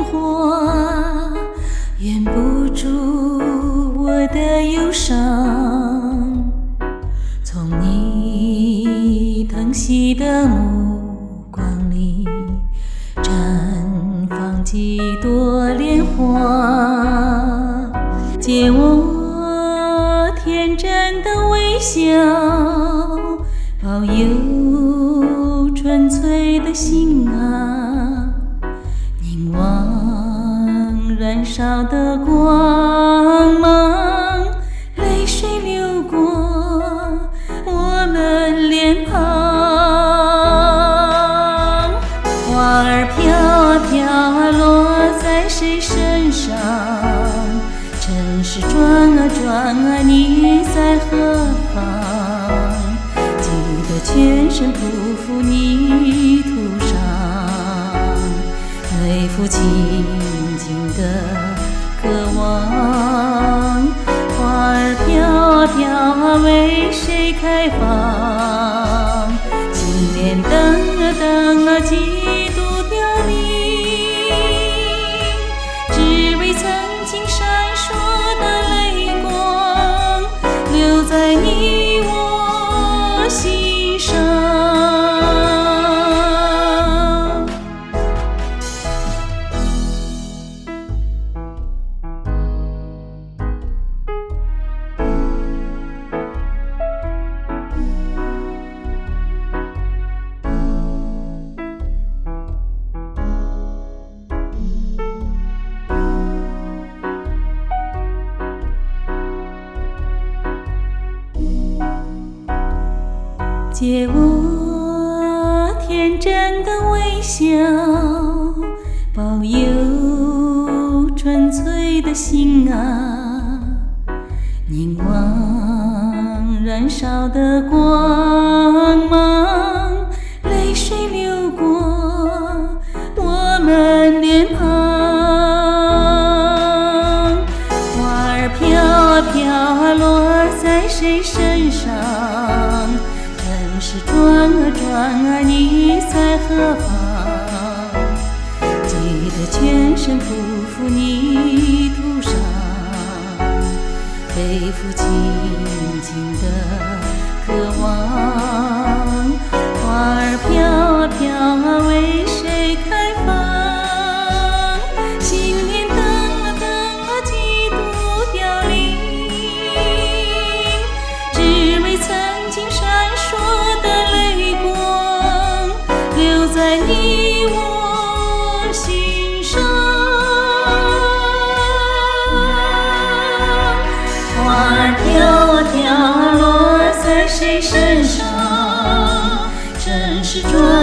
花，掩不住我的忧伤。从你疼惜的目光里，绽放几朵莲花，借我天真的微笑，保有纯粹的心啊，凝望燃烧的光芒，泪水流过我们脸庞。花儿飘飘落在谁身上？尘世转啊转啊，你在何方？记得全身匍匐泥土上，背负静静的渴望。花儿飘飘为谁开放？金莲灯啊灯啊几度凋零，只为曾经闪烁的泪光，留在你我心上。借我天真的微笑，保有纯粹的心啊，凝望燃烧的光芒，泪水流过我们脸庞。花儿飘飘落在谁身上？尘世转啊转啊，你在何方？记得全身匍匐泥土上，背负静静的渴望。花儿飘飘为谁开放？心莲灯啊灯啊几度凋零，只为曾经闪烁的泪光，留在你我心上。花儿飘啊飘啊落在谁身上？尘世转